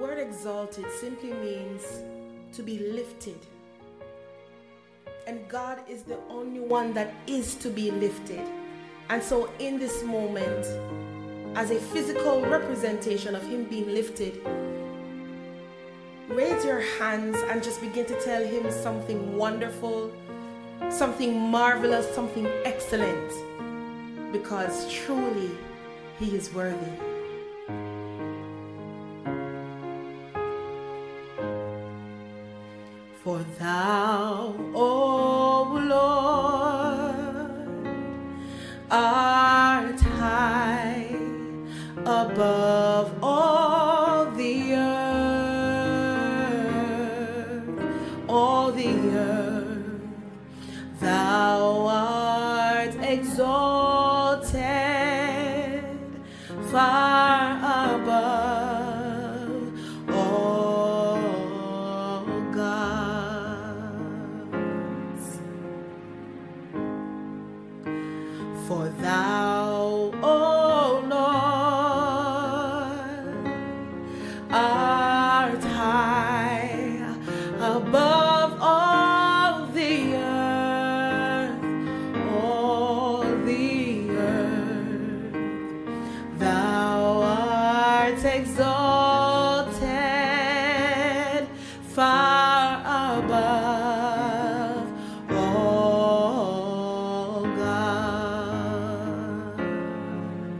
word exalted simply means to be lifted. And God is the only one that is to be lifted. And so in this moment, as a physical representation of him being lifted, raise your hands and just begin to tell him something wonderful, something marvelous, something excellent, because truly he is worthy. For thou, O Lord, art high above all the earth, thou art exalted far above all gods. For thou, O Lord, art high above all the earth, thou art exalted far above all gods.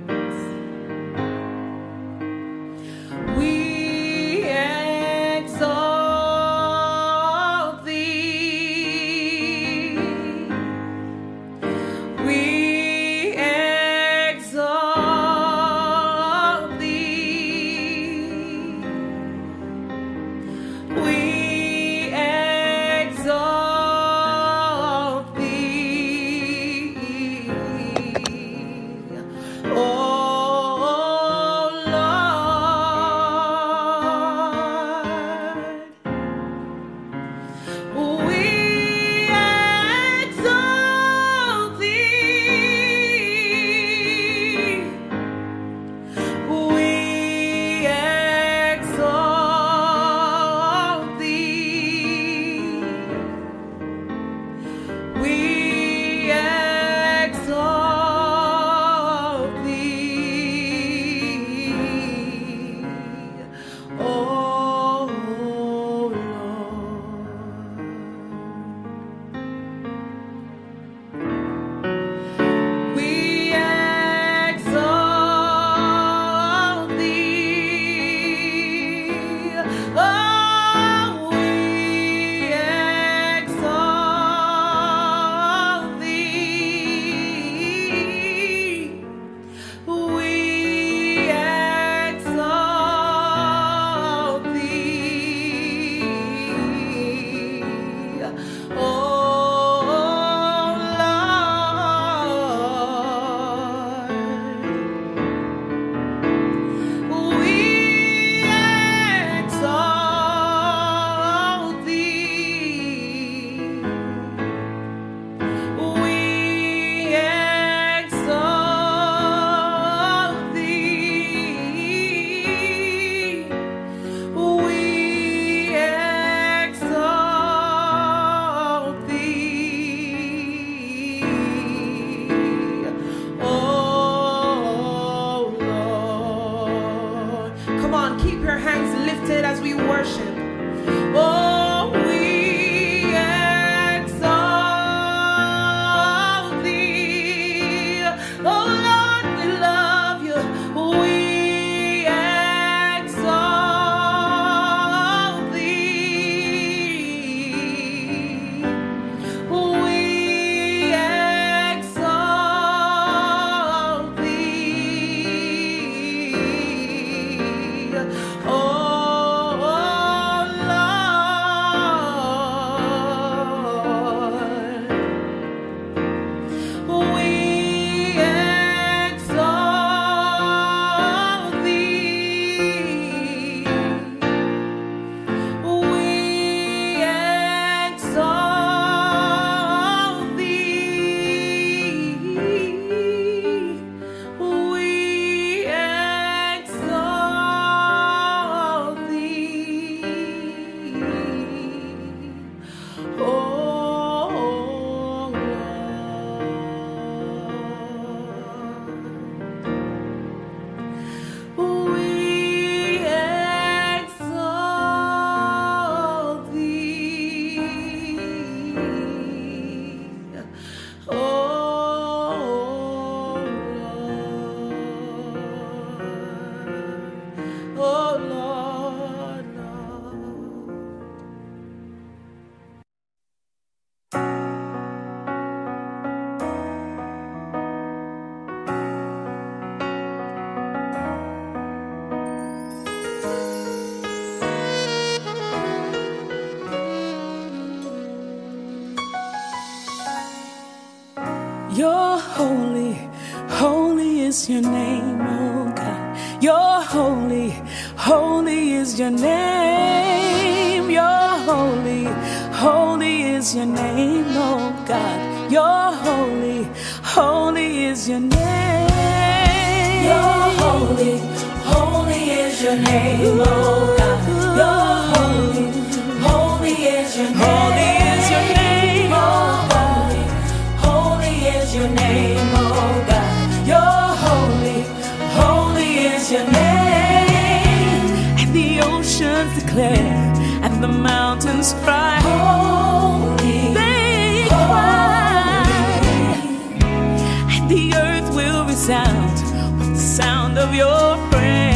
You're holy, holy is your name, oh God. You're holy, holy is your name. You're holy, holy is your name, oh God. You're holy, holy is your name. You're holy, holy is your name, oh God. You're holy, holy is your name. Holy is your name, oh God. Holy is your name, oh God. You're holy, holy is your name. And the oceans declare, and the mountains cry, holy, they cry. And the earth will resound with the sound of your praise.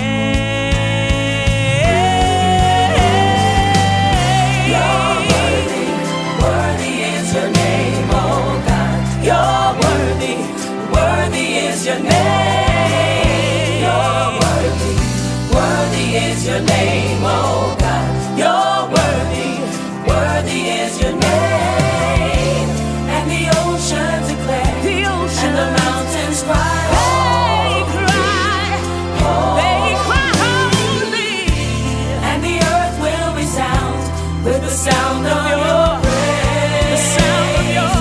You're worthy, worthy is your name, oh God. You're worthy, worthy is your name. You're worthy, worthy is your name, oh God. You're worthy, worthy is your name. And the oceans declare, and the mountains cry, they cry, they cry holy. And the earth will resound with the sound of your praise, the sound of your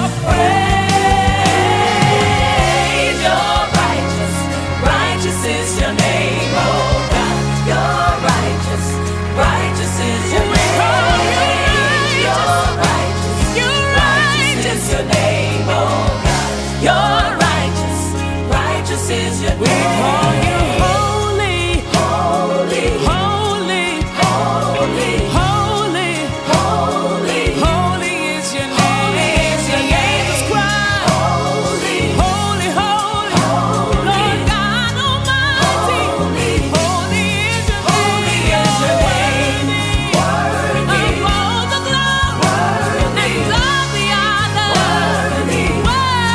praise. You're righteous, righteous is your name, oh God. You're righteous, righteous is your name. You're righteous, righteous is your name, oh God. You're righteous, righteous is your name. We call you holy, holy, holy, holy, holy, holy, holy is your name. Holy is your name. Jesus Christ, holy, holy, holy, Lord God Almighty, holy is your name. Worthy of all the glory and all the honor. Worthy is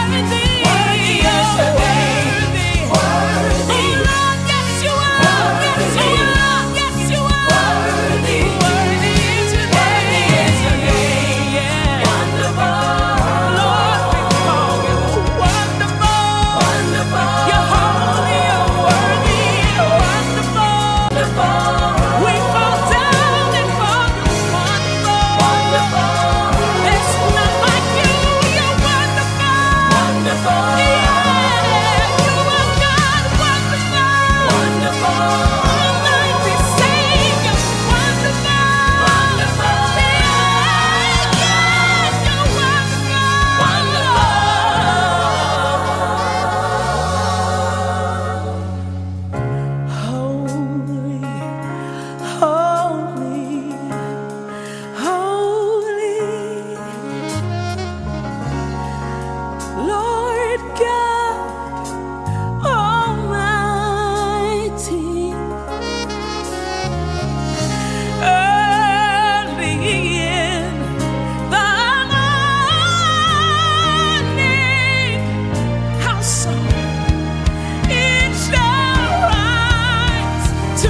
your name. Oh Lord, yes you are, yes you are, yes you are. Worthy is your name. Yeah. Wonderful, Lord, we call you wonderful, wonderful. You're holy, you're worthy, you're wonderful, wonderful. We fall down and call you wonderful, wonderful. There's none like you, you're wonderful, wonderful. Yeah, you are God, wonderful, wonderful. Almighty Savior, wonderful, wonderful. Yeah, you're wonderful, wonderful. Holy, holy, holy, Lord God Almighty. Early in the morning, how so it shall rise to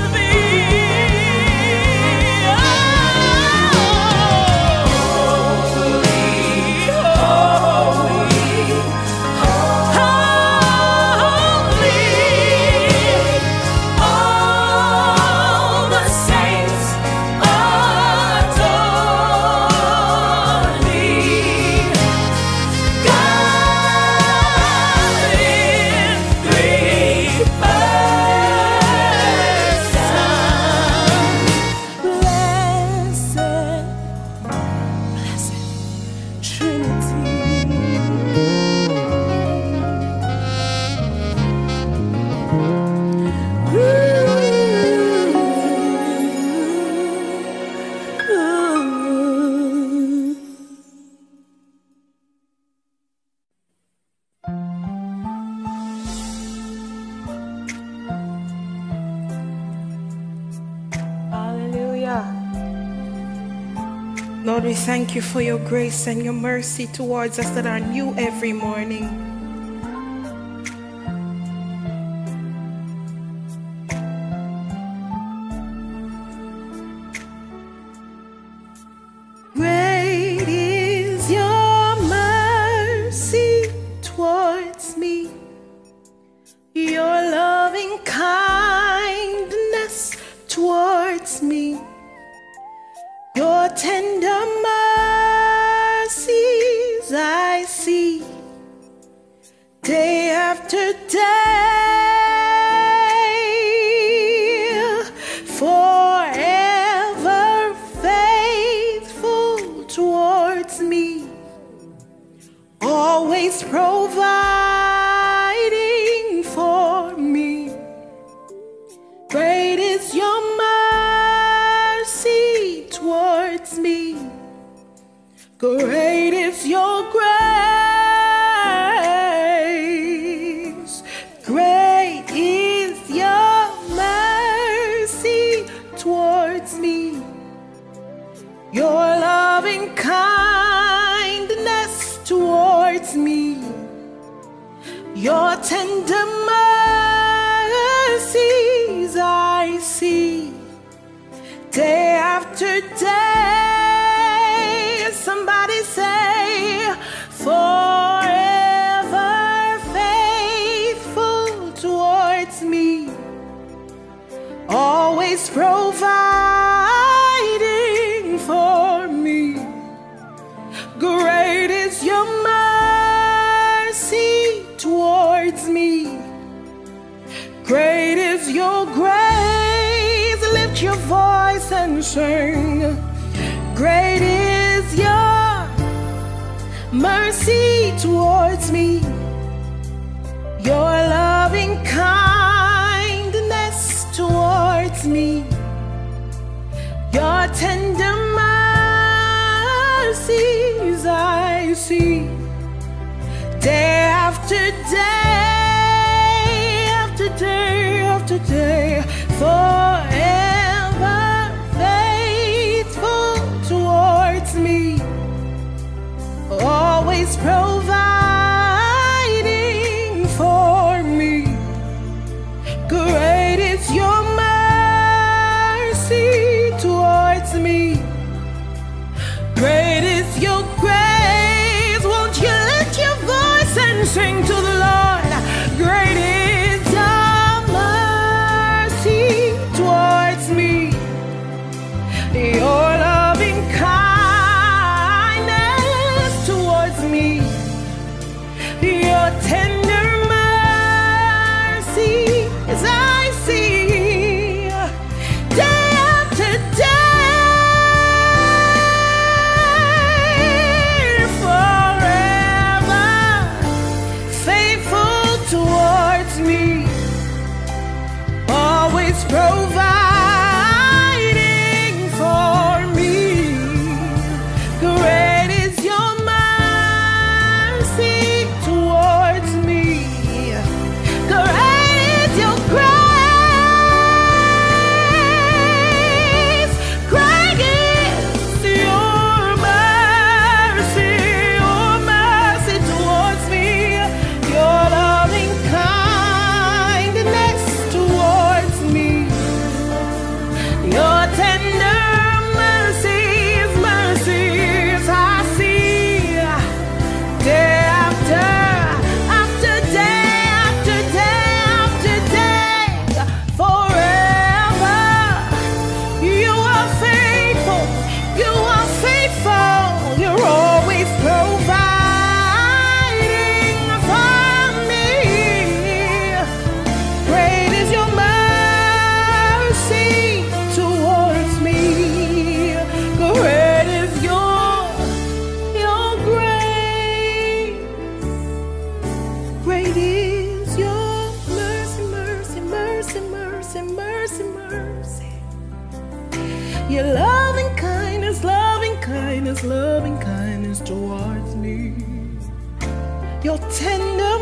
thee. Holy, holy, holy. All the saints adore thee. God in three persons. Blessed, blessed Trinity. Hallelujah. Lord, we thank you for your grace and your mercy towards us that are new every morning. Great is your mercy towards me. Your loving kindness towards me. Your tender mercies I see day after day, forever faithful towards me, always providing for me. Great is your mercy towards me. Great is your grace. Great is your mercy towards me. Your loving kindness towards me. Your tender mercies I see day after day. Somebody say, forever faithful towards me, always providing for me. Great is your mercy towards me. Great is your grace. Lift your voice and sing. Great is your mercy towards me. Your loving kindness towards me. Your tender mercies I see day after day, after day, after day, forever faithful towards me, always providing for me. Great is your mercy towards me. Great is your grace. Won't you lift your voice and sing to the Lord? Great is your mercy towards me. Your loving kindness towards me. Your tender mercy as I see day after day, forever faithful towards me, always providing for me. Great is your mercy towards me. Great is your grace. Great is your mercy towards me. Your loving kindness towards me. Your tender mercies I see day after day, after day, after day, forever. You are faithful. You are faithful. You're always providing for me. Great is your mercy towards me. Great is your grace. Great is your mercy, mercy, mercy, mercy, mercy, mercy. Your loving kindness, loving kindness, loving kindness towards me. Your tender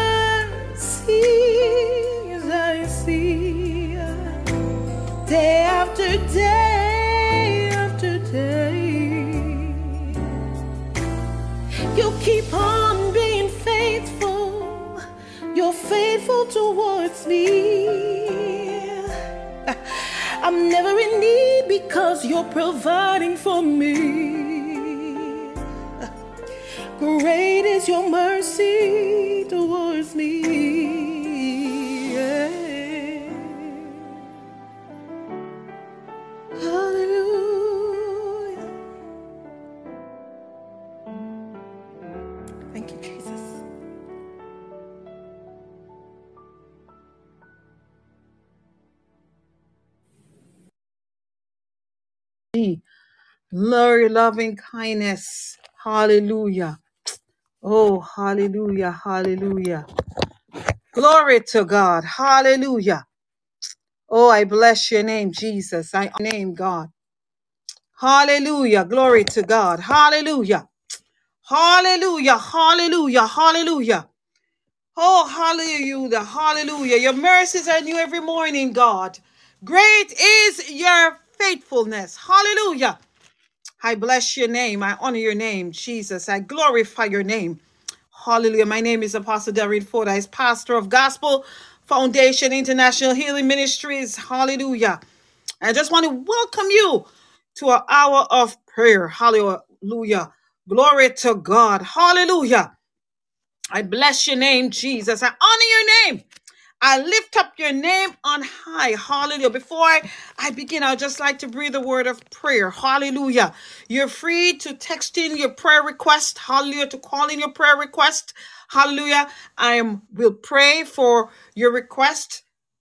mercies I see day after day, after day. You keep on being faithful. You're faithful towards me. I'm never in need because you're providing for me. Great is your mercy towards me. Yeah. Hallelujah. Thank you, Jesus. Lord, loving kindness. Hallelujah. Oh, hallelujah. Hallelujah. Glory to God. Hallelujah. Oh, I bless your name, Jesus. I name God. Hallelujah. Glory to God. Hallelujah. Hallelujah. Hallelujah. Hallelujah. Oh, hallelujah. Hallelujah. Your mercies are new every morning, God. Great is your faithfulness. Hallelujah. I bless your name. I honor your name, Jesus. I glorify your name. Hallelujah. My name is Apostle Darren Ford. I am pastor of Gospel Foundation International Healing Ministries. Hallelujah. I just want to welcome you to an hour of prayer. Hallelujah. Glory to God. Hallelujah. I bless your name, Jesus. I honor your name. I lift up your name on high. Hallelujah. Before I begin, I'd just like to breathe a word of prayer. Hallelujah. You're free to text in your prayer request. Hallelujah. To call in your prayer request. Hallelujah. Will pray for your request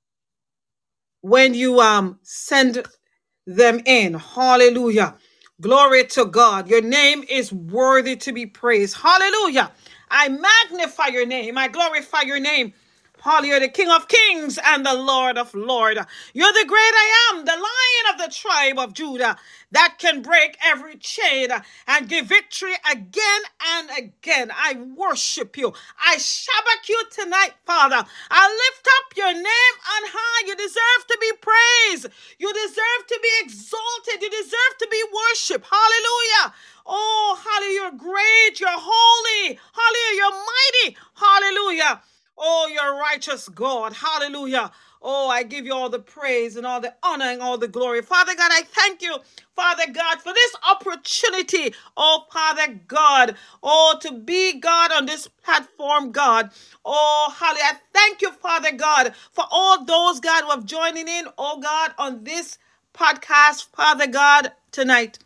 when you send them in. Hallelujah. Glory to God. Your name is worthy to be praised. Hallelujah. I magnify your name. I glorify your name. Hallelujah, the King of Kings and the Lord of Lords. You're the great I am, the Lion of the tribe of Judah that can break every chain and give victory again and again. I worship you. I shabak you tonight, Father. I lift up your name on high. You deserve to be praised. You deserve to be exalted. You deserve to be worshiped. Hallelujah. Oh, hallelujah. You're great. You're holy. Hallelujah. You're mighty. Hallelujah. Oh, you're righteous, God. Hallelujah. Oh, I give you all the praise and all the honor and all the glory. Father God, I thank you, Father God, for this opportunity. Oh, Father God. Oh, to be God on this platform, God. Oh, hallelujah. I thank you, Father God, for all those, God, who have joining in, oh, God, on this podcast, Father God, tonight.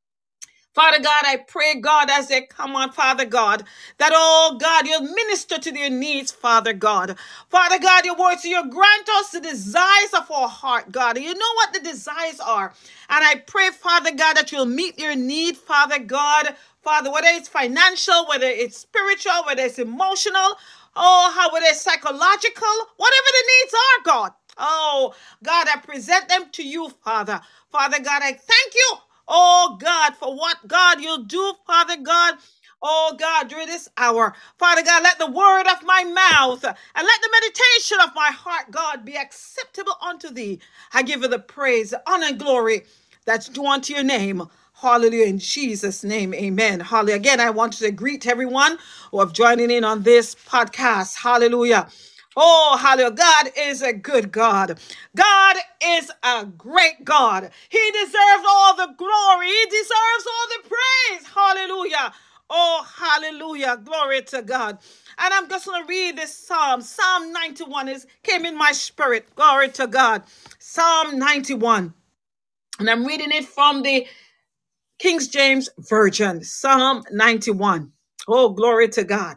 Father God, I pray, God, as they come on, Father God, that, oh God, you'll minister to their needs, Father God. Father God, your words, you'll grant us the desires of our heart, God. And you know what the desires are. And I pray, Father God, that you'll meet your need, Father God. Father, whether it's financial, whether it's spiritual, whether it's emotional, whether it's psychological, whatever the needs are, God. Oh, God, I present them to you, Father. Father God, I thank you. Oh God, for what God you'll do, Father God. Oh God, during this hour, Father God, let the word of my mouth and let the meditation of my heart, God, be acceptable unto thee. I give you the praise, honor, and glory that's due unto your name. Hallelujah. In Jesus' name, amen. Hallelujah. Again, I want to greet everyone who have joining in on this podcast. Hallelujah. Oh, hallelujah. God is a good God. God is a great God. He deserves all the glory. He deserves all the praise. Hallelujah. Oh, hallelujah. Glory to God. And I'm just going to read this Psalm. Psalm 91 came in my spirit. Glory to God. Psalm 91. And I'm reading it from the King James Version. Psalm 91. Oh, glory to God.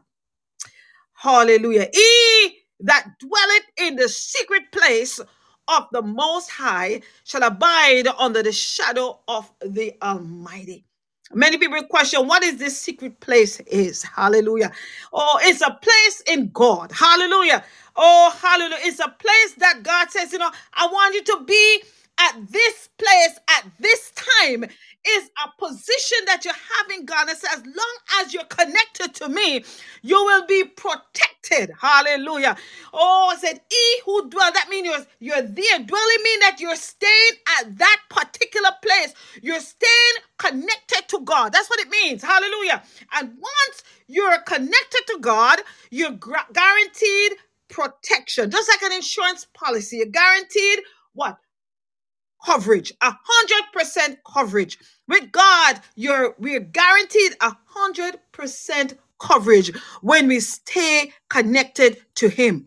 Hallelujah. He that dwelleth in the secret place of the Most High shall abide under the shadow of the Almighty. Many people question what is this secret place is. Hallelujah. Oh, it's a place in God. Hallelujah. Oh, hallelujah. It's a place that God says, I want you to be at this place at this time. Is a position that you have in God. And says, as long as you're connected to me, you will be protected. Hallelujah. Oh, I said, he who dwell, that means you're there. Dwelling means that you're staying at that particular place. You're staying connected to God. That's what it means. Hallelujah. And once you're connected to God, you're guaranteed protection. Just like an insurance policy, you're guaranteed what? Coverage, 100% coverage. With God, we're guaranteed 100% coverage when we stay connected to him.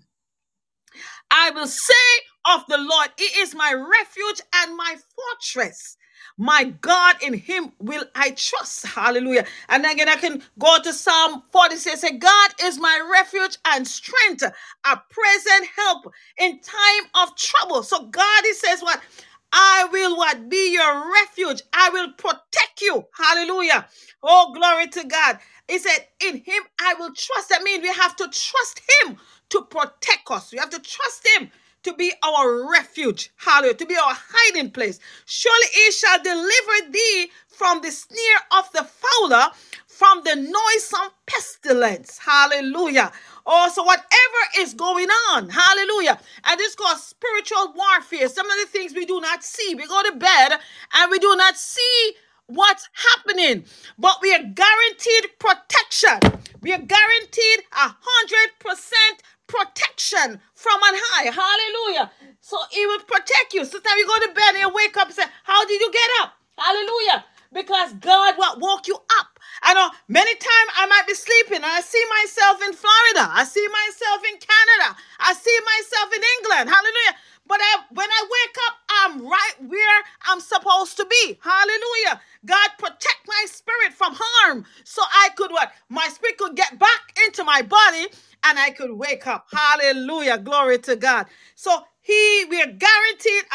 I will say of the Lord, he is my refuge and my fortress. My God, in him will I trust. Hallelujah. And again, I can go to Psalm 46. Say, God is my refuge and strength, a present help in time of trouble. So God, he says what? I will what? Be your refuge. I will protect you. Hallelujah. Oh, glory to God. He said, in him I will trust. That means we have to trust him to protect us. We have to trust him to be our refuge. Hallelujah. To be our hiding place. Surely he shall deliver thee from the snare of the fowler, from the noisome pestilence. Hallelujah. Oh, so whatever is going on, hallelujah. And this is called spiritual warfare. Some of the things we do not see. We go to bed and we do not see what's happening, but we are guaranteed protection. We are guaranteed 100% protection from on high. Hallelujah. So he will protect you. Sometimes you go to bed and you wake up and say, how did you get up? Hallelujah. Because God will woke you up. I know many times I might be sleeping and I see myself in Florida. I see myself in Canada. I see myself in England. Hallelujah. But when I wake up, I'm right where I'm supposed to be. Hallelujah. God protect my spirit from harm so I could what? My spirit could get back into my body and I could wake up. Hallelujah. Glory to God. So we are guaranteed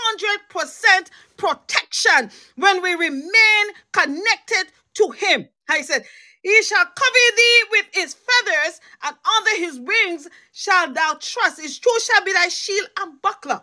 100% protection when we remain connected to him. He said, he shall cover thee with his feathers, and under his wings shalt thou trust. His truth shall be thy shield and buckler.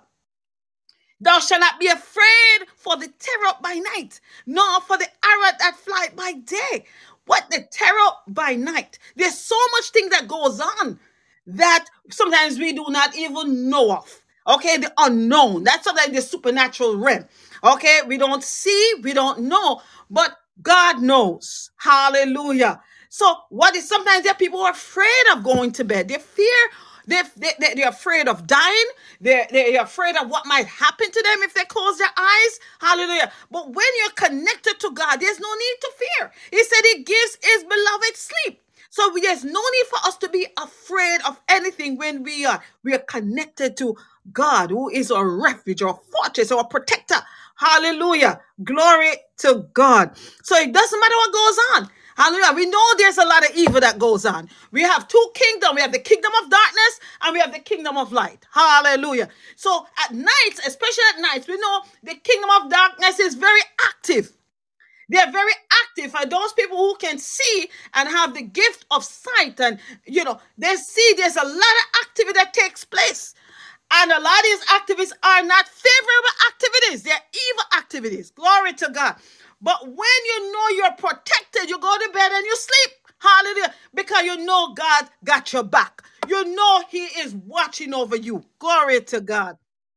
Thou shalt not be afraid for the terror by night, nor for the arrow that fly by day. What the terror by night? There's so much thing that goes on that sometimes we do not even know of. Okay, the unknown. That's something like the supernatural realm. Okay, we don't see, we don't know, but God knows. Hallelujah. So what is sometimes there people are afraid of going to bed. They fear, they're afraid of dying. They're afraid of what might happen to them if they close their eyes. Hallelujah. But when you're connected to God, there's no need to fear. He said he gives his beloved sleep. So there's no need for us to be afraid of anything when we are connected to God, who is our refuge, our fortress, our protector. Hallelujah. Glory to God. So it doesn't matter what goes on. Hallelujah. We know there's a lot of evil that goes on. We have two kingdoms. We have the kingdom of darkness and we have the kingdom of light. Hallelujah. So at nights, especially at nights, we know the kingdom of darkness is very active. They're very active, and those people who can see and have the gift of sight, and they see there's a lot of activity that takes place. And a lot of these activities are not favorable activities. They're evil activities. Glory to God. But when you know you're protected, you go to bed and you sleep. Hallelujah. Because you know God got your back. You know he is watching over you. Glory to God.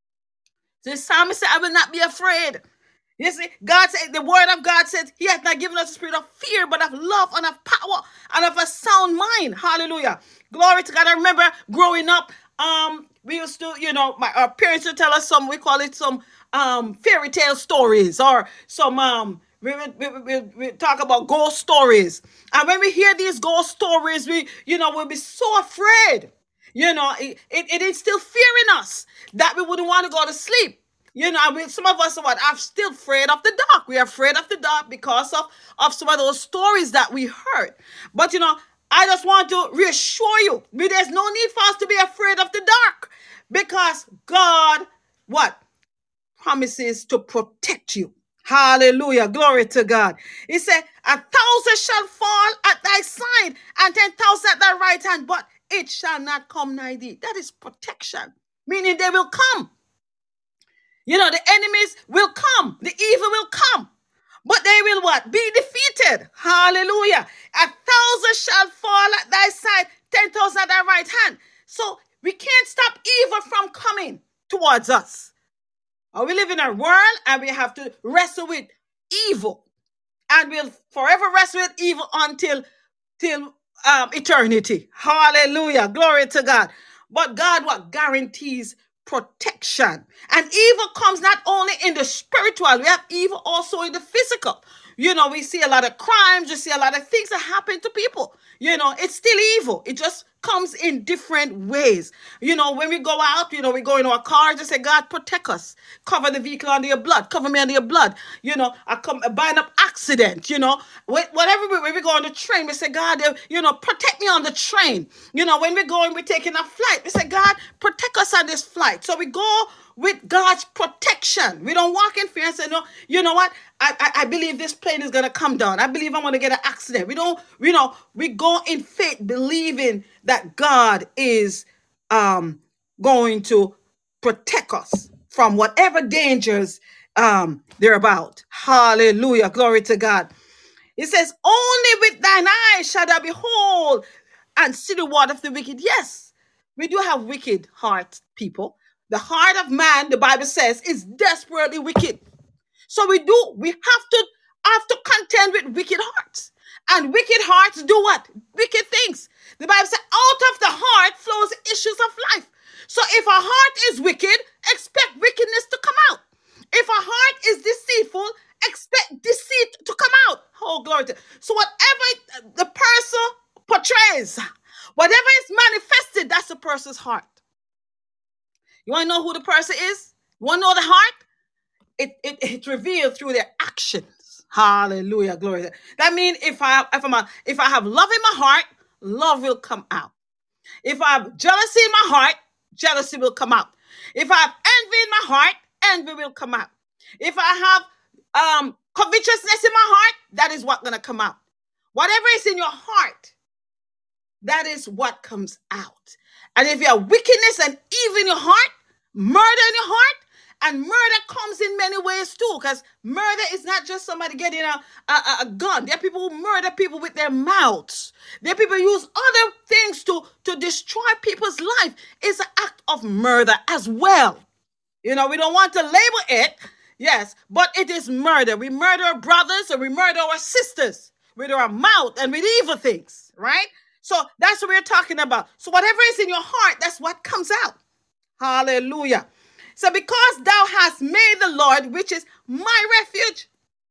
The psalmist said, I will not be afraid. You see, God said, the word of God says he has not given us a spirit of fear, but of love and of power and of a sound mind. Hallelujah. Glory to God. I remember growing up, we used to, our parents would tell us we call it some fairy tale stories, or some, we talk about ghost stories. And when we hear these ghost stories, we'll be so afraid. It instilled fear in us that we wouldn't want to go to sleep. Some of us are still afraid of the dark. We are afraid of the dark because of some of those stories that we heard. But, I just want to reassure you, there's no need for us to be afraid of the dark, because God, promises to protect you. Hallelujah. Glory to God. He said, 1,000 shall fall at thy side and 10,000 at thy right hand, but it shall not come nigh thee. That is protection, meaning they will come. The enemies will come. The evil will come. But they will be defeated. Hallelujah. 1,000 shall fall at thy side, 10,000 at thy right hand. So we can't stop evil from coming towards us. We live in a world and we have to wrestle with evil. And we'll forever wrestle with evil until eternity. Hallelujah. Glory to God. But God guarantees protection. And evil comes not only in the spiritual, we have evil also in the physical. We see a lot of crimes, we see a lot of things that happen to people. It's still evil. It just comes in different ways. When we go out, we go into our car, just say, God, protect us. Cover the vehicle under your blood. Cover me under your blood. I come bind up accident, whatever. When we go on the train, we say, God, protect me on the train. When we're taking a flight, we say, God, protect us on this flight. So we go with God's protection. We don't walk in fear and say, no, you know what? I believe this plane is going to come down. I believe I'm going to get an accident. We go in faith, believing that God is going to protect us from whatever dangers they're about. Hallelujah. Glory to God. It says, only with thine eyes shall thou behold and see the water of the wicked. Yes, we do have wicked hearts, people. The heart of man, the Bible says, is desperately wicked. So we have to contend with wicked hearts. And wicked hearts do what? Wicked things. The Bible says, out of the heart flows issues of life. So if our heart is wicked, expect wickedness to come out. If our heart is deceitful, expect deceit to come out. Oh, glory to God. So whatever the person portrays, whatever is manifested, that's the person's heart. You want to know who the person is? You want to know the heart? It's revealed through their actions. Hallelujah, glory to God. That means if I have love in my heart, love will come out. If I have jealousy in my heart, jealousy will come out. If I have envy in my heart, envy will come out. If I have covetousness in my heart, that is what's going to come out. Whatever is in your heart, that is what comes out. And if you have wickedness and evil in your heart, murder in your heart, and murder comes in many ways too, because murder is not just somebody getting a gun. There are people who murder people with their mouths. There are people who use other things to destroy people's life. It's an act of murder as well. We don't want to label it, yes, but it is murder. We murder our brothers and we murder our sisters with our mouth and with evil things, right? So that's what we're talking about. So whatever is in your heart, that's what comes out. Hallelujah. So because thou hast made the Lord, which is my refuge,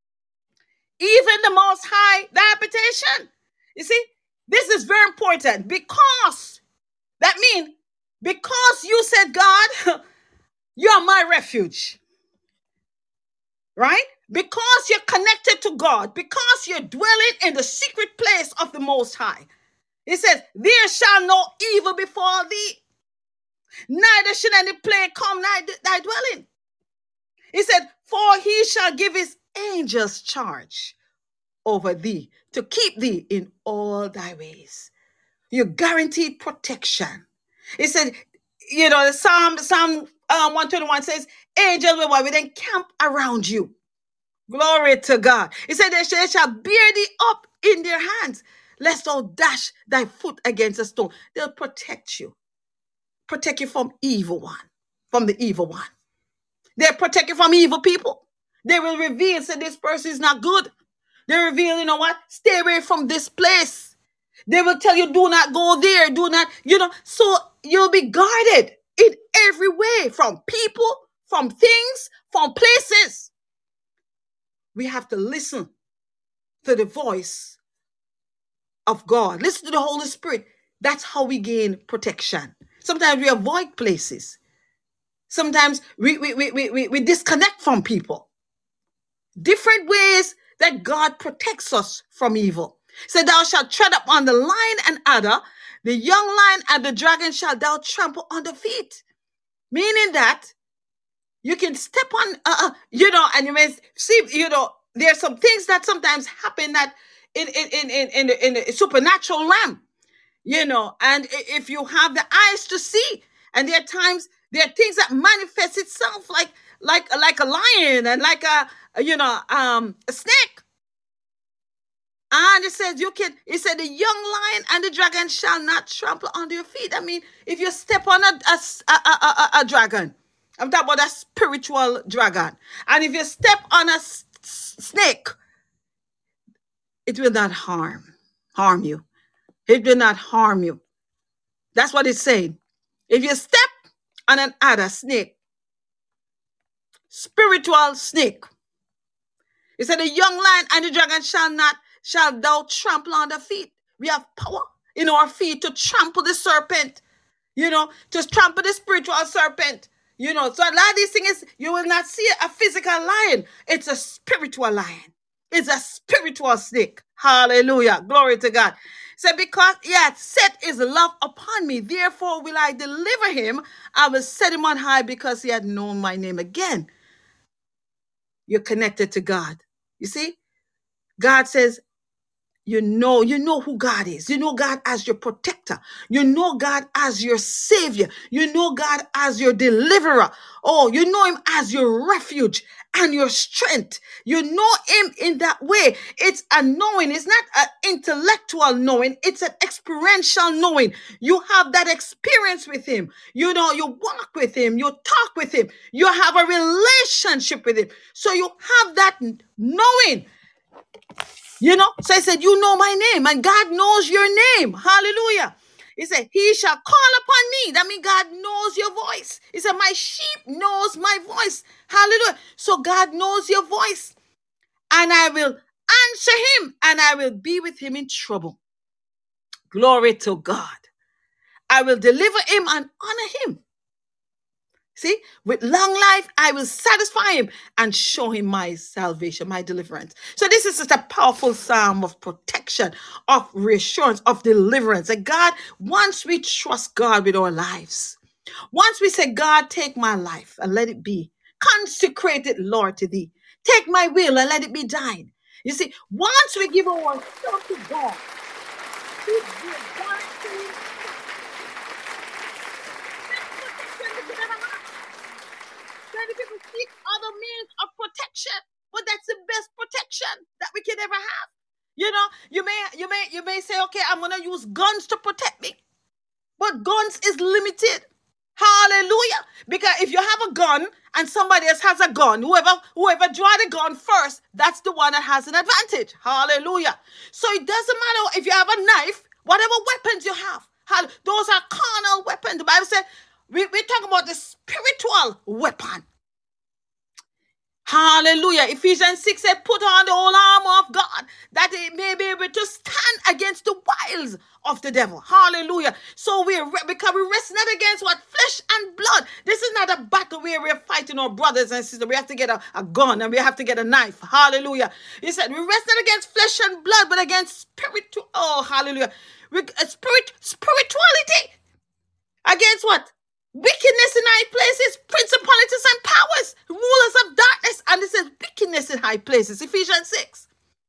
even the Most High, thy habitation. You see, this is very important because that means because you said, God, you're my refuge, right? Because you're connected to God, because you're dwelling in the secret place of the Most High. It says, there shall no evil befall thee, neither shall any plague come nigh thy dwelling. He said, for he shall give his angels charge over thee to keep thee in all thy ways. You're guaranteed protection. He said, the Psalm 121 says, angels will encamp around you. Glory to God. He said, they shall bear thee up in their hands, lest thou dash thy foot against a stone. They'll protect you. Protect you from evil one, from the evil one. They'll protect you from evil people. They will reveal, say, this person is not good. They reveal, stay away from this place. They will tell you, do not go there, do not, so you'll be guarded in every way, from people, from things, from places. We have to listen to the voice of God. Listen to the Holy Spirit. That's how we gain protection. Sometimes we avoid places. Sometimes we disconnect from people. Different ways that God protects us from evil. So thou shalt tread upon the lion and adder, the young lion and the dragon shall thou trample under feet. Meaning that you can step on, and you may see, there's some things that sometimes happen that in the supernatural realm, and if you have the eyes to see, and there are things that manifest itself like a lion and like a snake. And it says the young lion and the dragon shall not trample under your feet. I mean, if you step on a dragon, I'm talking about a spiritual dragon. And if you step on a snake, it will not harm you. It will not harm you. That's what it's saying. If you step on an adder, snake, spiritual snake, He said, the young lion and the dragon shall thou trample on the feet. We have power in our feet to trample the serpent, to trample the spiritual serpent. So a lot of these things, you will not see a physical lion. It's a spiritual lion. It's a spiritual snake. Hallelujah. Glory to God. So because he hath set his love upon me, therefore will I deliver him. I will set him on high because he had known my name. Again, you're connected to God. You see, God says, you know who God is. You know God as your protector. You know God as your savior. You know God as your deliverer. Oh, you know him as your refuge and your strength. You know him in that way. It's a knowing. It's not an intellectual knowing. It's an experiential knowing. You have that experience with him. You walk with him. You talk with him. You have a relationship with him. So you have that knowing. So he said, you know my name, and God knows your name. Hallelujah. He said, he shall call upon me. That means God knows your voice. He said, my sheep knows my voice. Hallelujah. So God knows your voice. And I will answer him, and I will be with him in trouble. Glory to God. I will deliver him and honor him. See, with long life, I will satisfy him and show him my salvation, my deliverance. So this is such a powerful psalm of protection, of reassurance, of deliverance. And God, once we trust God with our lives, once we say, God, take my life and let it be consecrated, Lord, to thee. Take my will and let it be thine. You see, once we give ourselves to God, he will guarantee many people seek other means of protection, but that's the best protection that we can ever have. You may say, okay, I'm gonna use guns to protect me, but guns is limited. Hallelujah! Because if you have a gun and somebody else has a gun, whoever draw the gun first, that's the one that has an advantage. Hallelujah! So it doesn't matter if you have a knife, whatever weapons you have. Those are carnal weapons. The Bible said we're talking about the spiritual weapon. Hallelujah. Ephesians 6 said, put on the whole armor of God, that it may be able to stand against the wiles of the devil. Hallelujah. So because we wrestle not against what? Flesh and blood. This is not a battle where we're fighting our brothers and sisters. We have to get a gun and we have to get a knife. Hallelujah. He said, we wrestle not against flesh and blood, but against spiritual. Oh, hallelujah. Spirituality. Against what? Wickedness in high places, principalities and powers, rulers of darkness, and it says wickedness in high places, Ephesians 6.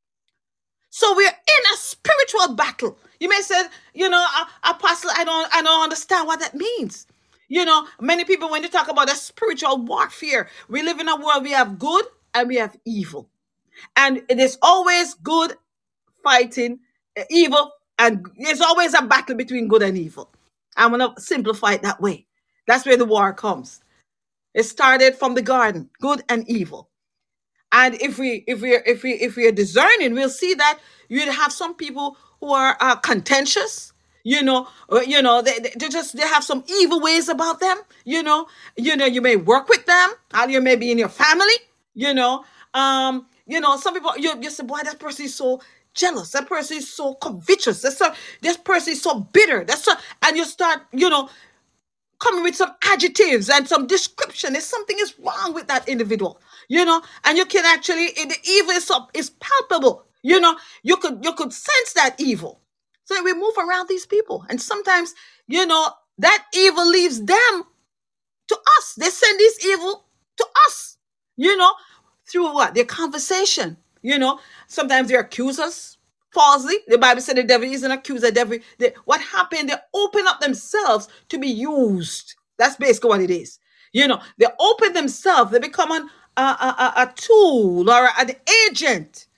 So we're in a spiritual battle. You may say, Apostle, I don't understand what that means. Many people, when they talk about a spiritual warfare, we live in a world we have good and we have evil. And it is always good fighting evil, and there's always a battle between good and evil. I'm going to simplify it that way. That's where the war comes. It started from the garden, good and evil. And if we are discerning, we'll see that you'd have some people who are contentious. They have some evil ways about them. You may work with them, or you may be in your family. Some people you say, boy, that person is so jealous. That person is so covetous. This person is so bitter. And you start, coming with some adjectives and some description. There's something is wrong with that individual, and you can actually, the evil is palpable. You could sense that evil. So we move around these people, and sometimes, that evil leaves them to us. They send this evil to us, through what? Their conversation. Sometimes they accuse us falsely. The Bible said the devil is an accuser. What happened? They open up themselves to be used. That's basically what it is. They open themselves. They become a tool or an agent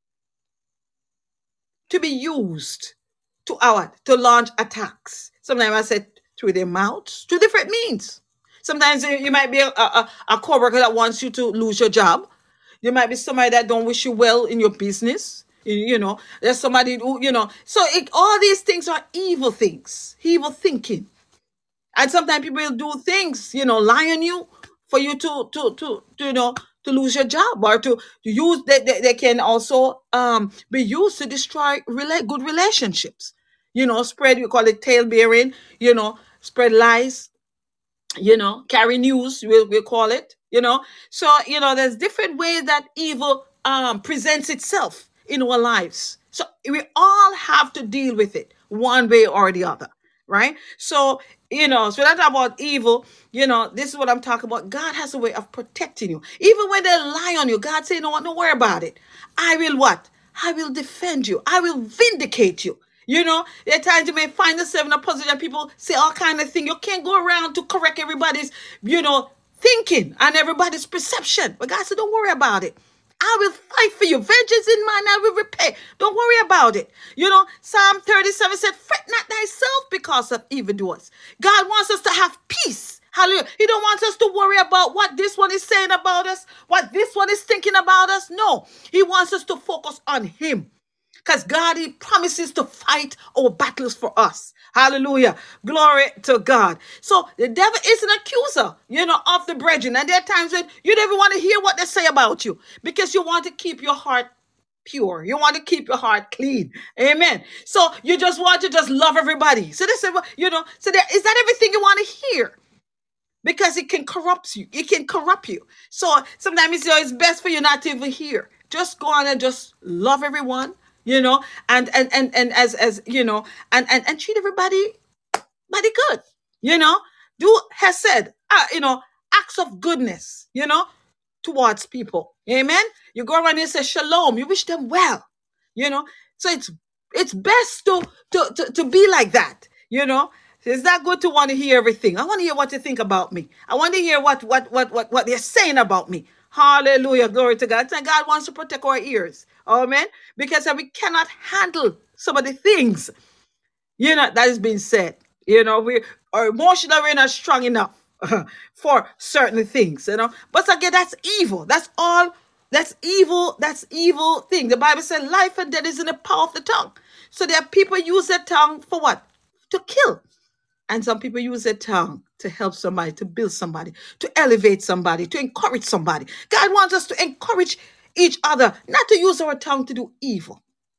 to be used to launch attacks. Sometimes I said through their mouths, through different means. Sometimes you might be a coworker that wants you to lose your job. You might be somebody that don't wish you well in your business. There's somebody who, so all these things are evil things, evil thinking. And sometimes people will do things, lie on you for you to to lose your job, or to use, they can also be used to destroy good relationships. Spread, you call it tail bearing, spread lies, carry news, we'll call it, so there's different ways that evil presents itself in our lives. So we all have to deal with it one way or the other, right? So so when I talk about evil, this is what I'm talking about. God has a way of protecting you. Even when they lie on you, God say, no, don't worry about it. I will what? I will defend you. I will vindicate you. There are times you may find yourself in a position that people say all kind of things. You can't go around to correct everybody's, thinking and everybody's perception. But God said, don't worry about it. I will fight for you. Vengeance in mine, I will repay. Don't worry about it. Psalm 37 said, fret not thyself because of evildoers. God wants us to have peace. Hallelujah. He don't want us to worry about what this one is saying about us, what this one is thinking about us. No, he wants us to focus on him. Because God, he promises to fight our battles for us. Hallelujah. Glory to God. So the devil is an accuser, of the brethren. And there are times when you don't even want to hear what they say about you, because you want to keep your heart pure. You want to keep your heart clean. Amen. So you just want to just love everybody. So they say, well, so is that everything you want to hear? Because it can corrupt you. It can corrupt you. So sometimes it's best for you not to even hear. Just go on and just love everyone. And as and treat everybody good, do hesed, acts of goodness, towards people. Amen. You go around and say shalom. You wish them well, So it's best to be like that, It's not good to want to hear everything. I want to hear what you think about me. I want to hear what they're saying about me. Hallelujah. Glory to God. And God wants to protect our ears. Amen. Because we cannot handle some of the things, that is being said. We are emotional, we're not strong enough for certain things, But again, that's evil. That's all. That's evil. That's evil thing. The Bible said life and death is in the power of the tongue. So there are people use their tongue for what? To kill. And some people use their tongue to help somebody, to build somebody, to elevate somebody, to encourage somebody. God wants us to encourage each other, not to use our tongue to do evil,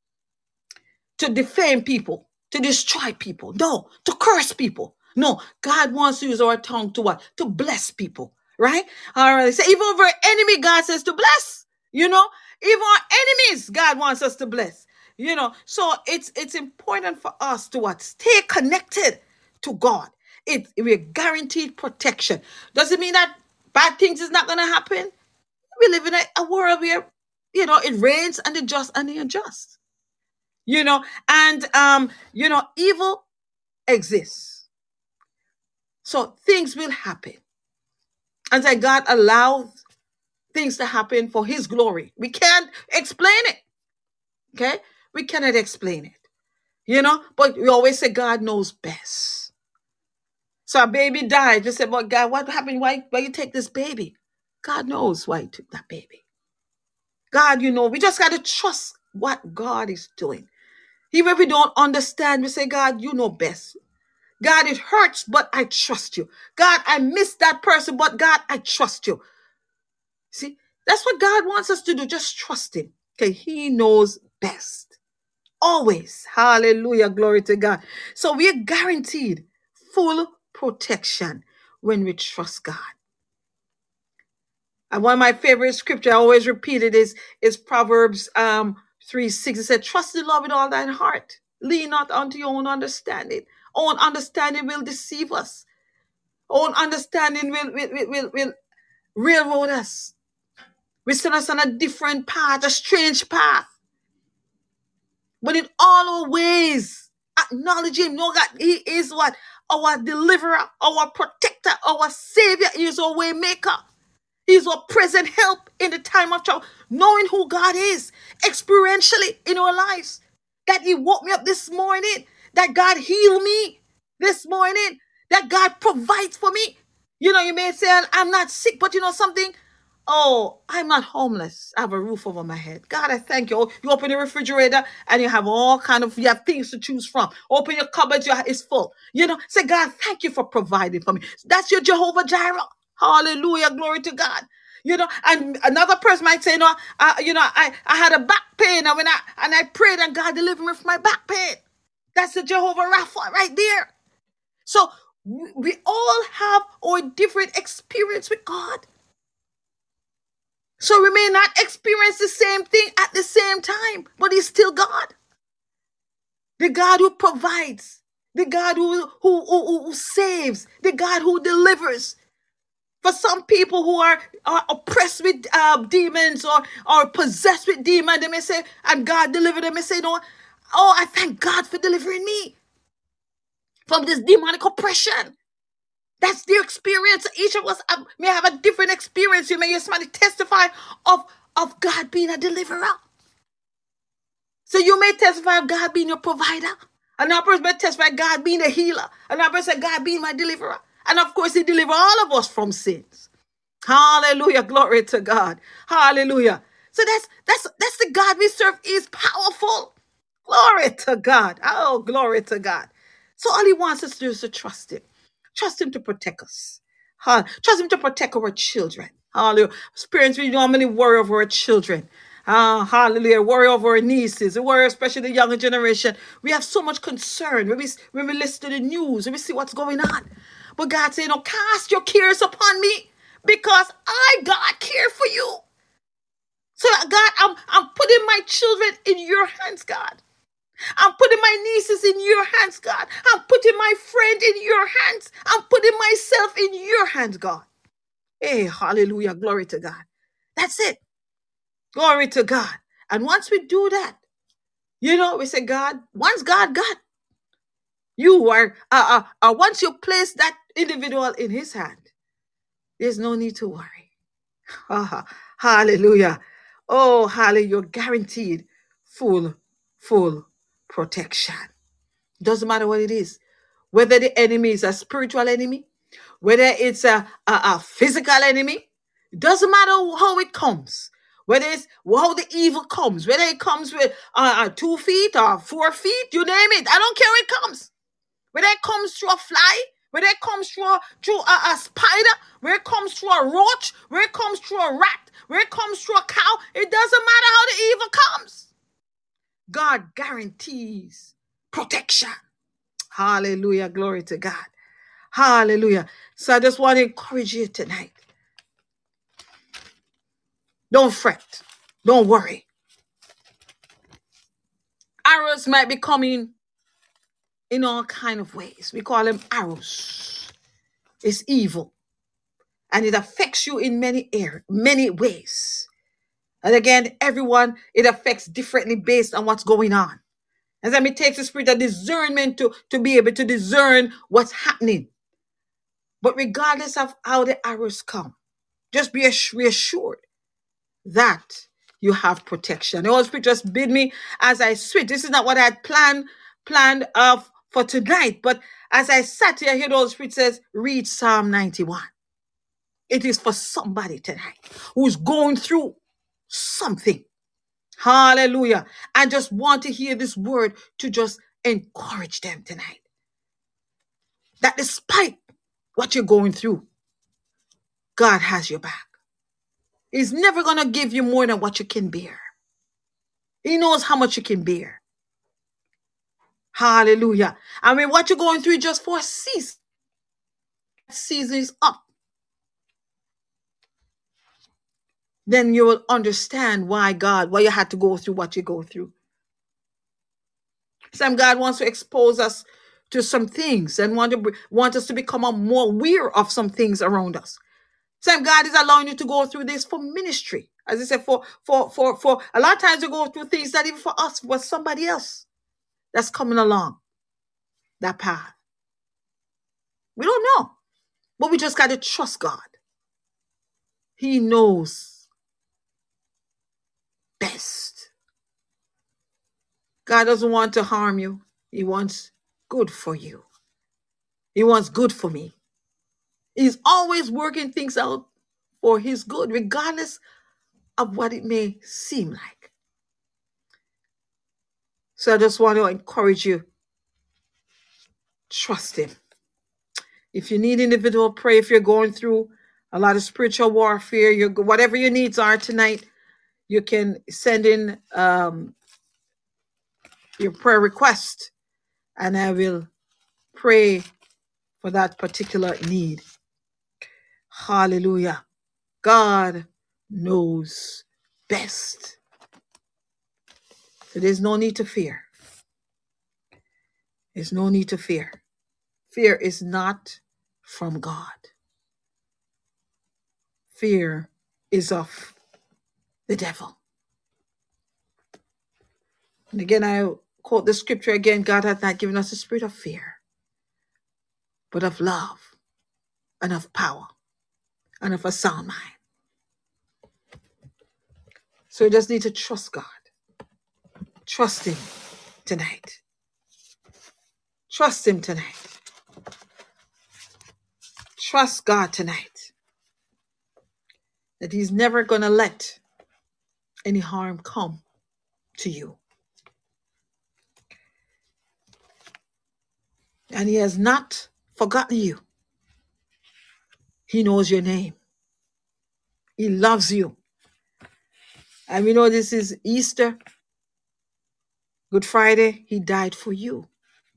to defame people, to destroy people. No, to curse people. No, God wants to use our tongue to what? To bless people, right? All right. So even over our enemy, God says to bless, Even our enemies, God wants us to bless, So it's important for us to what? Stay connected to God. We're guaranteed protection. Does it mean that bad things is not going to happen? We live in a world where, it rains and the just and the unjust, and, evil exists. So things will happen. And that God allows things to happen for his glory. We can't explain it. Okay? We cannot explain it. But we always say God knows best. So a baby died. You say, but God, what happened? Why you take this baby? God knows why he took that baby. God, we just got to trust what God is doing. Even if we don't understand, we say, God, you know best. God, it hurts, but I trust you. God, I miss that person, but God, I trust you. See, that's what God wants us to do. Just trust him. Okay, he knows best. Always. Hallelujah. Glory to God. So we are guaranteed full protection when we trust God. And one of my favorite scripture, I always repeat it, is Proverbs 3:6. It said, trust the Lord with all thine heart. Lean not unto your own understanding. Own understanding will deceive us. Own understanding will railroad us. We send us on a different path, a strange path. But in all our ways, acknowledge him. Know that he is what? Our deliverer, our protector, our savior. He is our way maker. He's our present help in the time of trouble. Knowing who God is experientially in our lives. That he woke me up this morning. That God healed me this morning. That God provides for me. You may say, I'm not sick, but something? Oh, I'm not homeless. I have a roof over my head. God, I thank you. You open the refrigerator and you have you have things to choose from. Open your cupboard, it's full. Say, God, thank you for providing for me. That's your Jehovah Jireh. Hallelujah. Glory to God. You know, and another person might say, no, I had a back pain, and I prayed, and God delivered me from my back pain. That's the Jehovah Rapha right there. So we all have our different experience with God. So we may not experience the same thing at the same time, but He's still God. The God who provides, the God who saves, the God who delivers. For some people who are oppressed with demons or possessed with demons, they may say, and God delivered them, may say, no, oh, I thank God for delivering me from this demonic oppression. That's their experience. Each of us may have a different experience. You may hear somebody testify of God being a deliverer. So you may testify of God being your provider. Another person may testify of God being a healer. Another person God being my deliverer. And of course, He delivers all of us from sins. Hallelujah. Glory to God. Hallelujah. So that's the God we serve. Is powerful. Glory to God. Oh, glory to God. So all He wants us to do is to trust Him. Trust Him to protect us. Trust Him to protect our children. Hallelujah. Parents, we normally worry over our children. Hallelujah. Worry over our nieces. We worry, especially the younger generation. We have so much concern when we listen to the news and we see what's going on. But God said, cast your cares upon me because I, God, care for you. So, God, I'm putting my children in your hands, God. I'm putting my nieces in your hands, God. I'm putting my friend in your hands. I'm putting myself in your hands, God. Hey, hallelujah. Glory to God. That's it. Glory to God. And once we do that, we say, God, once God got you are, once you place that individual in His hand, there's no need to worry. Hallelujah. Oh, hallelujah. You're guaranteed full protection. Doesn't matter what it is. Whether the enemy is a spiritual enemy, whether it's a physical enemy, it doesn't matter how it comes. Whether it's how the evil comes, whether it comes with 2 feet or 4 feet, you name it. I don't care where it comes. Whether it comes through a fly, whether it comes through a spider, where it comes through a roach, where it comes through a rat, where it comes through a cow, it doesn't matter how the evil comes. God guarantees protection. Hallelujah. Glory to God. Hallelujah. So I just want to encourage you tonight. Don't fret. Don't worry. Arrows might be coming in all kind of ways. We call them arrows. It's evil. And it affects you in many ways. And again, everyone, it affects differently based on what's going on. And then it takes the spirit of discernment to be able to discern what's happening. But regardless of how the arrows come, just be reassured that you have protection. The Holy Spirit just bid me as I switch. This is not what I had planned for tonight. But as I sat here, I hear the Holy Spirit says, read Psalm 91. It is for somebody tonight who's going through something. Hallelujah. I just want to hear this word to just encourage them tonight. That despite what you're going through, God has your back. He's never going to give you more than what you can bear. He knows how much you can bear. Hallelujah. I mean, what you're going through just for a season. That season is up. Then you will understand why you had to go through what you go through. Some God wants to expose us to some things and want us to become more aware of some things around us. Some God is allowing you to go through this for ministry. As I said, for a lot of times you go through things that even for us, for somebody else that's coming along that path. We don't know, but we just got to trust God. He knows best. God doesn't want to harm you. He wants good for you. He wants good for me. He's always working things out for His good, regardless of what it may seem like. So I just want to encourage you. Trust Him. If you need individual prayer, if you're going through a lot of spiritual warfare. Whatever your needs are tonight, you can send in your prayer request, and I will pray for that particular need. Hallelujah. God knows best. So there's no need to fear. There's no need to fear. Fear is not from God. Fear is of the devil. And again, I quote the scripture again, God hath not given us a spirit of fear, but of love and of power and of a sound mind. So you just need to trust God. Trust him tonight. Trust him tonight. Trust God tonight. That he's never going to let any harm come to you. And he has not forgotten you. He knows your name. He loves you. And we know this is Easter, Good Friday. He died for you.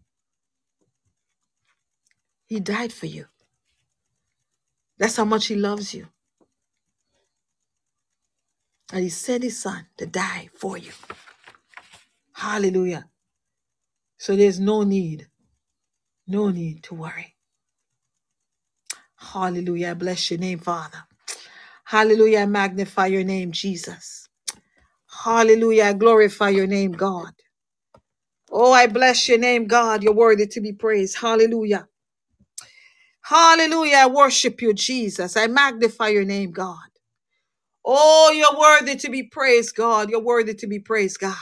He died for you. That's how much he loves you. And he sent his son to die for you. Hallelujah. So there's no need to worry. Hallelujah. I bless your name, Father. Hallelujah. I magnify your name, Jesus. Hallelujah. I glorify your name, God. Oh, I bless your name, God. You're worthy to be praised. Hallelujah. Hallelujah. I worship you, Jesus. I magnify your name, God. Oh, you're worthy to be praised, God. You're worthy to be praised, God.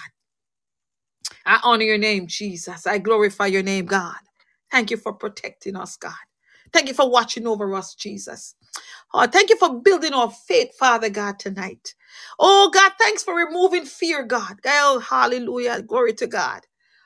I honor your name, Jesus. I glorify your name, God. Thank you for protecting us, God. Thank you for watching over us, Jesus. Oh, thank you for building our faith, Father God, tonight. Oh, God, thanks for removing fear, God. Oh, hallelujah. Glory to God.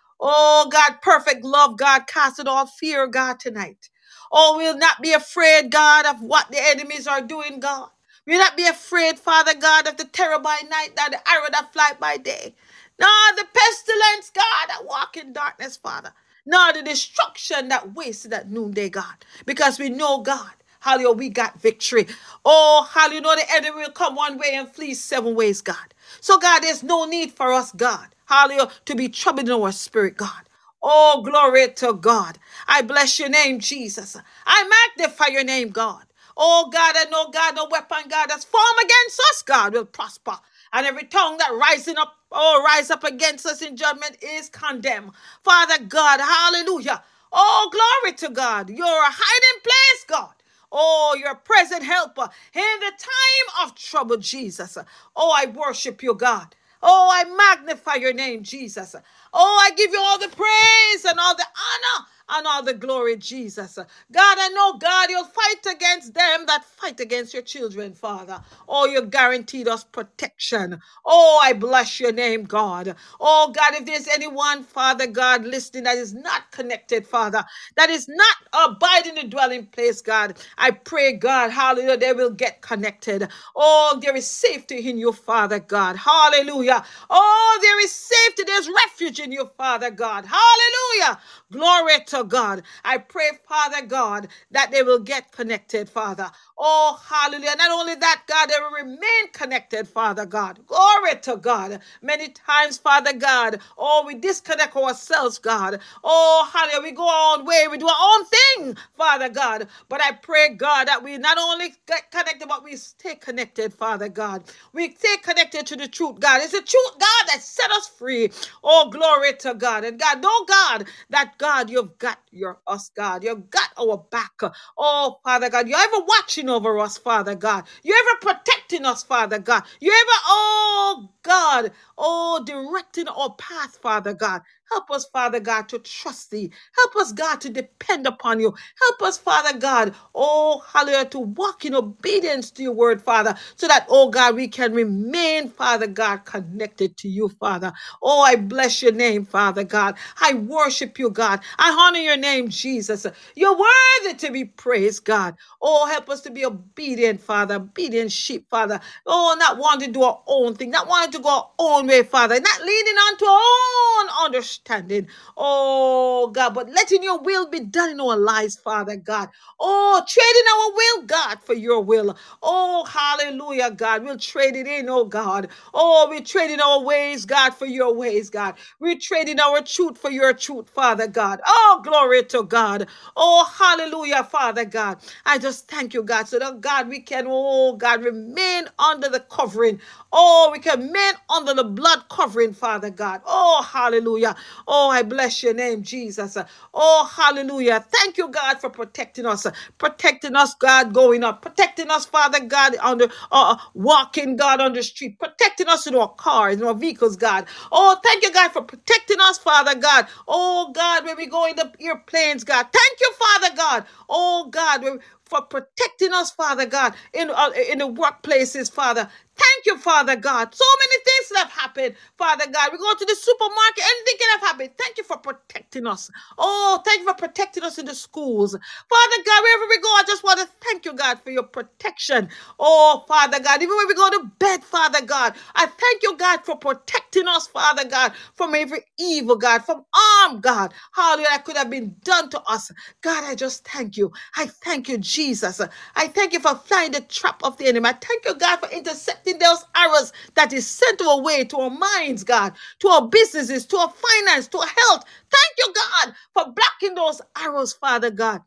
Oh, God, perfect love, God, casting all fear, God, tonight. Oh, we'll not be afraid, God, of what the enemies are doing, God. We'll not be afraid, Father God, of the terror by night, nor the arrow that fly by day. Nor the pestilence, God, that walk in darkness, Father. Nor the destruction that wasted at noonday, God. Because we know, God, hallelujah, we got victory. Oh, hallelujah, the enemy will come one way and flee 7 ways, God. So, God, there's no need for us, God, hallelujah, to be troubled in our spirit, God. Oh, glory to God. I bless your name, Jesus. I magnify your name, God. Oh, God, I know, God, no weapon, God, that's formed against us, God, will prosper. And every tongue that rise up against us in judgment is condemned. Father God, hallelujah. Oh, glory to God. You're a hiding place, God. Oh, your present helper in the time of trouble, Jesus. Oh, I worship you, God. Oh, I magnify your name, Jesus. Oh, I give you all the praise and all the honor and all the glory, Jesus. God, I know, God, you'll fight against them that fight against your children, Father. Oh, you guaranteed us protection. Oh, I bless your name, God. Oh, God, if there's anyone, Father God, listening that is not connected, Father, that is not abiding in the dwelling place, God, I pray, God, hallelujah, they will get connected. Oh, there is safety in you, Father God. Hallelujah. Oh, there is safety. There's refuge in you, Father God. Hallelujah. Glory to God. I pray, Father God, that they will get connected, Father. Oh, hallelujah. Not only that, God, they will remain connected, Father God. Glory to God. Many times, Father God, oh, we disconnect ourselves, God. Oh, hallelujah. We go our own way. We do our own thing, Father God. But I pray, God, that we not only get connected, but we stay connected, Father God. We stay connected to the truth, God. It's the truth, God, that set us free. Oh, glory to God. And God, know, God, that God, you've got us, God. You've got our back. Oh, Father God, you're ever watching over us, Father God. You're ever protecting us, Father God. You're ever, oh, God, oh, directing our path, Father God. Help us, Father God, to trust thee. Help us, God, to depend upon you. Help us, Father God, oh, hallelujah, to walk in obedience to your word, Father, so that, oh, God, we can remain, Father God, connected to you, Father. Oh, I bless your name, Father God. I worship you, God. I honor your name, Jesus. You're worthy to be praised, God. Oh, help us to be obedient, Father, obedient sheep, Father. Oh, not wanting to do our own thing, not wanting to go our own way, Father, not leaning on to our own understanding. Oh, God, but letting your will be done in our lives, Father God. Oh, trading our will, God, for your will. Oh, hallelujah, God. We'll trade it in, oh, God. Oh, we're trading our ways, God, for your ways, God. We're trading our truth for your truth, Father God. Oh, glory to God. Oh, hallelujah, Father God. I just thank you, God, so that, God, we can, oh, God, remain under the covering. Oh, we can remain under the blood covering, Father God. Oh, hallelujah. Oh, I bless your name, Jesus. Oh, hallelujah. Thank you, God, for protecting us. Protecting us, God, going up. Protecting us, Father God, on the walking, God, on the street. Protecting us in our cars, in our vehicles, God. Oh, thank you, God, for protecting us, Father God. Oh, God, when we go in the airplanes, God. Thank you, Father God. Oh, God, for protecting us, Father God, in the workplaces, Father. Thank you, Father God. So many things that have happened, Father God. We go to the supermarket, anything can have happened. Thank you for protecting us. Oh, thank you for protecting us in the schools. Father God, wherever we go, I just want to thank you, God, for your protection. Oh, Father God, even when we go to bed, Father God, I thank you, God, for protecting us, Father God, from every evil, God, from harm, God. Hallelujah, that could have been done to us. God, I just thank you. I thank you, Jesus. I thank you for flying the trap of the enemy. I thank you, God, for intercepting those arrows that is sent our way to our minds, God, to our businesses, to our finance, to our health. Thank you, God, for blocking those arrows, Father God.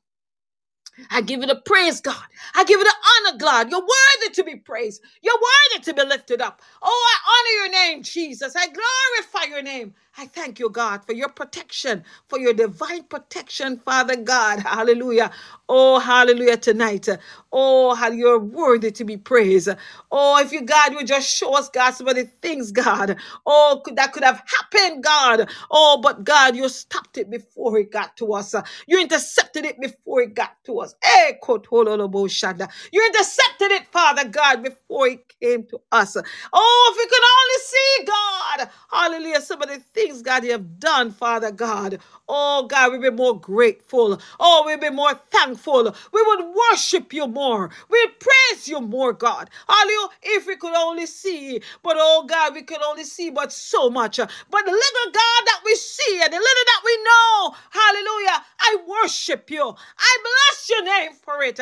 I give you the praise, God. I give you the honor, God. You're worthy to be praised. You're worthy to be lifted up. Oh, I honor your name, Jesus. I glorify your name. I thank you, God, for your protection, for your divine protection, Father God. Hallelujah. Oh, hallelujah tonight. Oh, how you're worthy to be praised. Oh, if you, God, would just show us, God, some of the things, God. Oh, that could have happened, God. Oh, but God, you stopped it before it got to us. You intercepted it before it got to us. You intercepted it, Father God, before it came to us. Oh, if we could only see, God, hallelujah, some of the things, God, you have done, Father God. Oh, God, we'd be more grateful. Oh, we'd be more thankful. We would worship you more. We'd praise you more, God. Hallelujah, if we could only see. But, oh, God, we could only see but so much. But the little, God, that we see and the little that we know, hallelujah, I worship you. I bless your name for it.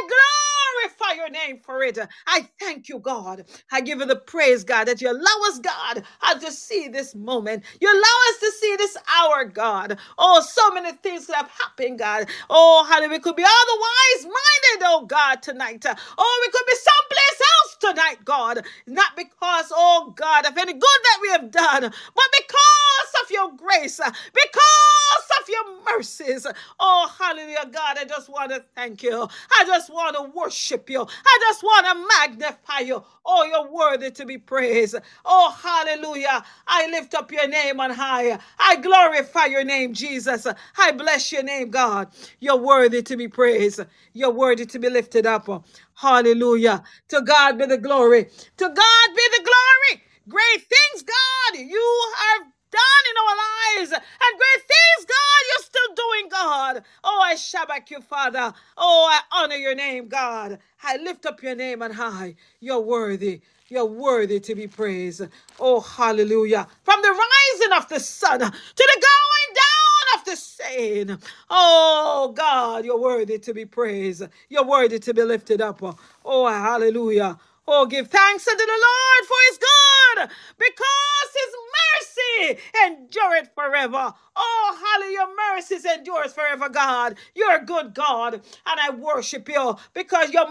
I glorify your name for it. I thank you, God. I give you the praise, God, that you allow us, God, to see this moment. You allow us to see this hour, God. Oh, so many things could have happened, God. Oh, hallelujah. We could be otherwise minded, oh, God, tonight. Oh, we could be someplace else tonight, God. Not because, oh, God, of any good that we have done, but because of your grace, because of your mercies. Oh, hallelujah, God. I just want to thank you. I just want to worship you. I just want to magnify you. Oh, you're worthy to be praised. Oh, hallelujah. I lift up your name on high. I glorify your name, Jesus. I bless your name, God. You're worthy to be praised. You're worthy to be lifted up. Hallelujah. To God be the glory. To God be the glory. Great things, God, you have done in our lives. And great things, God, you're still doing, God. Oh, I shabak you, Father. Oh, I honor your name, God. I lift up your name on high. You're worthy. You're worthy to be praised. Oh, hallelujah. From the rising of the sun to the going down of the same. Oh, God, you're worthy to be praised. You're worthy to be lifted up. Oh, hallelujah. Oh, give thanks unto the Lord for his good, because his mercy endureth forever. Oh, hallelujah, mercies endures forever, God. You're a good God, and I worship you because your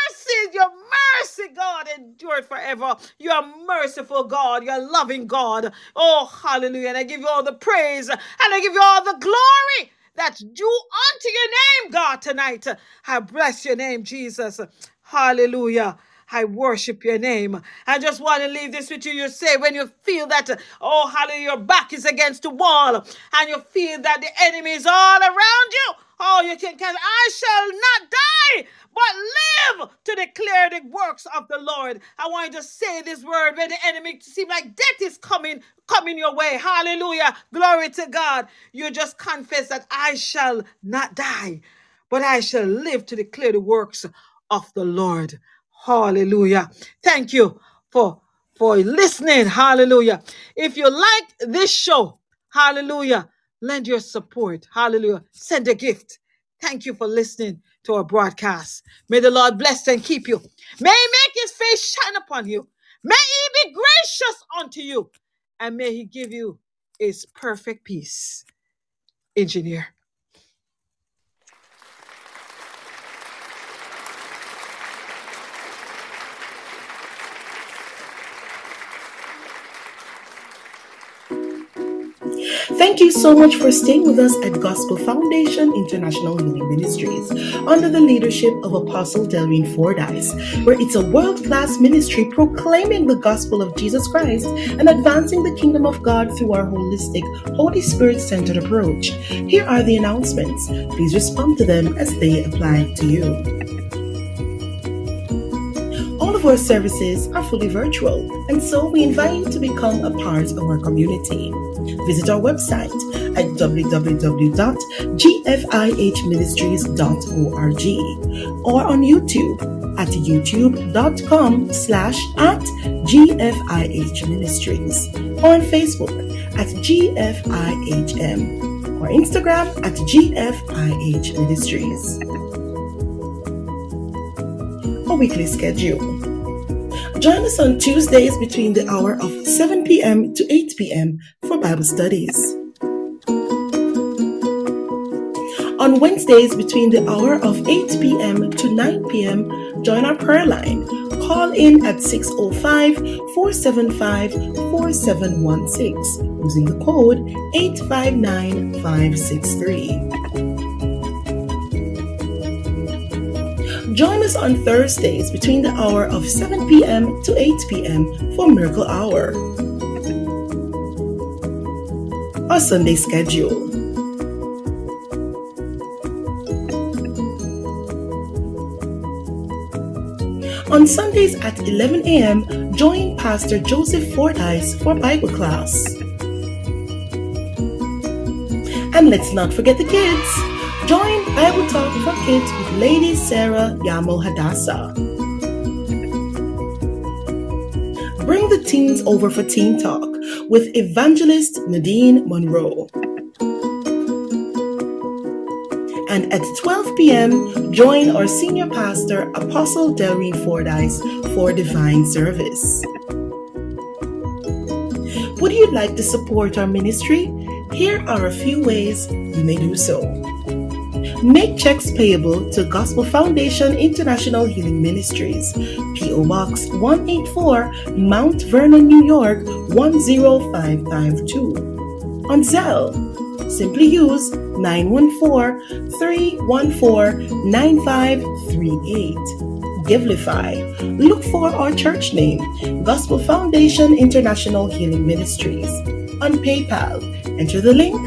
mercy, God, endured forever. You're a merciful God. You're a loving God. Oh, hallelujah. And I give you all the praise, and I give you all the glory that's due unto your name, God, tonight. I bless your name, Jesus. Hallelujah. I worship your name. I just want to leave this with you. You say when you feel that, oh, hallelujah, your back is against the wall and you feel that the enemy is all around you. Oh, you can, I shall not die, but live to declare the works of the Lord. I want you to say this word when the enemy seems like death is coming your way. Hallelujah. Glory to God. You just confess that I shall not die, but I shall live to declare the works of the Lord. Hallelujah. Thank you for listening. Hallelujah. If you like this show, hallelujah, lend your support. Hallelujah. Send a gift. Thank you for listening to our broadcast. May the Lord bless and keep you. May he make his face shine upon you. May he be gracious unto you. And may he give you his perfect peace. Engineer. Thank you so much for staying with us at Gospel Foundation International Healing Ministries under the leadership of Apostle Delrine Fordyce, where it's a world-class ministry proclaiming the gospel of Jesus Christ and advancing the kingdom of God through our holistic, Holy Spirit-centered approach. Here are the announcements. Please respond to them as they apply to you. All of our services are fully virtual, and so we invite you to become a part of our community. Visit our website at www.gfihministries.org or on YouTube at youtube.com/@GFIH or on Facebook at GFIHM or Instagram at GFIH Ministries. A weekly schedule. Join us on Tuesdays between the hour of 7 p.m. to 8 p.m. for Bible studies. On Wednesdays between the hour of 8 p.m. to 9 p.m., join our prayer line. Call in at 605-475-4716 using the code 859563. Join us on Thursdays between the hour of 7 p.m. to 8 p.m. for Miracle Hour. Our Sunday schedule. On Sundays at 11 a.m., join Pastor Joseph Fordyce for Bible class. And let's not forget the kids. Join Bible Talk for Kids with Lady Sarah Yamo Hadassah. Bring the teens over for Teen Talk with Evangelist Nadine Monroe. And at 12 p.m., join our Senior Pastor, Apostle Delrine Fordyce, for Divine Service. Would you like to support our ministry? Here are a few ways you may do so. Make checks payable to Gospel Foundation International Healing Ministries, P.O. Box 184, Mount Vernon, New York 10552. On Zelle, simply use 914-314-9538. Givelify. Look for our church name, Gospel Foundation International Healing Ministries. On PayPal, enter the link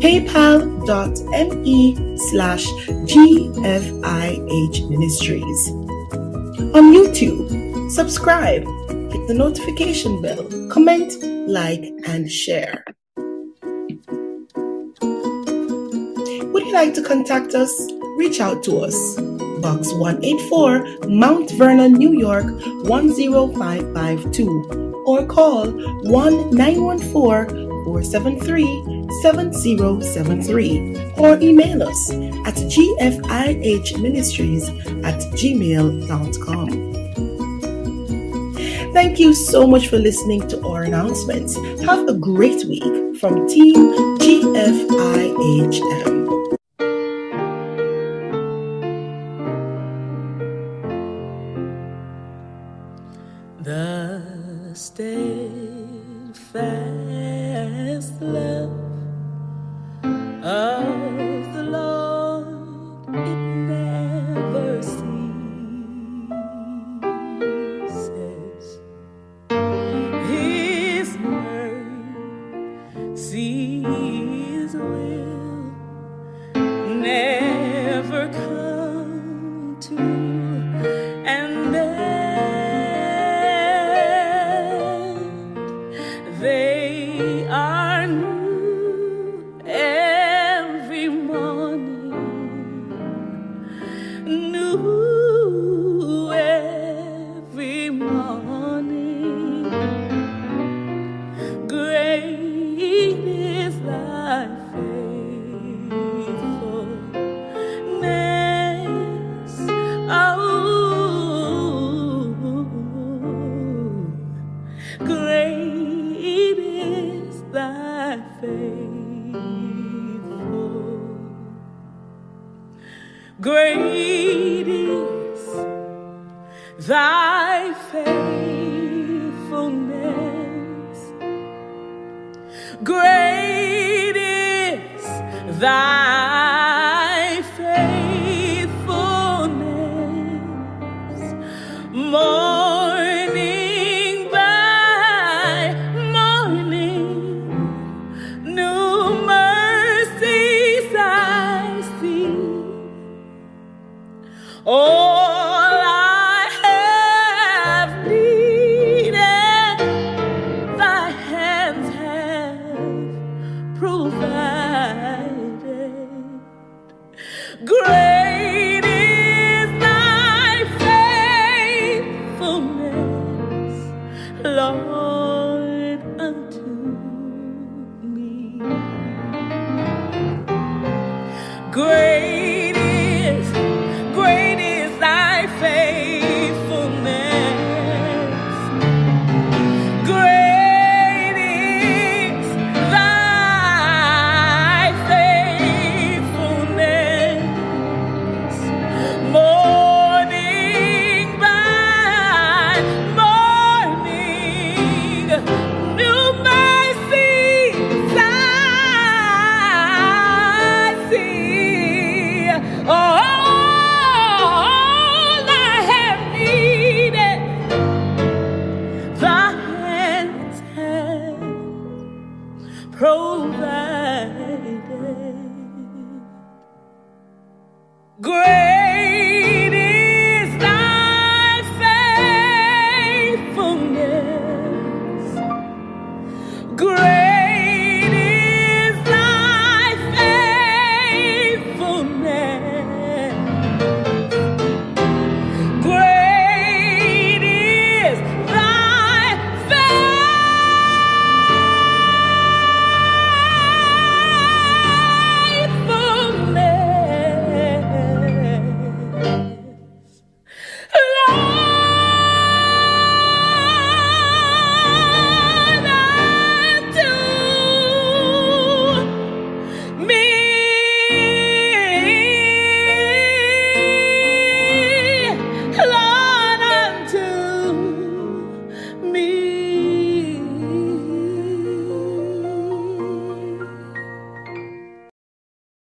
paypal.me/GFIH Ministries. On YouTube, subscribe, hit the notification bell, comment, like, and share. Would you like to contact us? Reach out to us. Box 184, Mount Vernon, New York 10552, or call 1-914-473-7073, or email us at gfihministries@gmail.com. Thank you so much for listening to our announcements. Have a great week from Team GFIHM. The steadfast love of the Lord, it never ceases. thy faithfulness. Great is thy faithfulness. More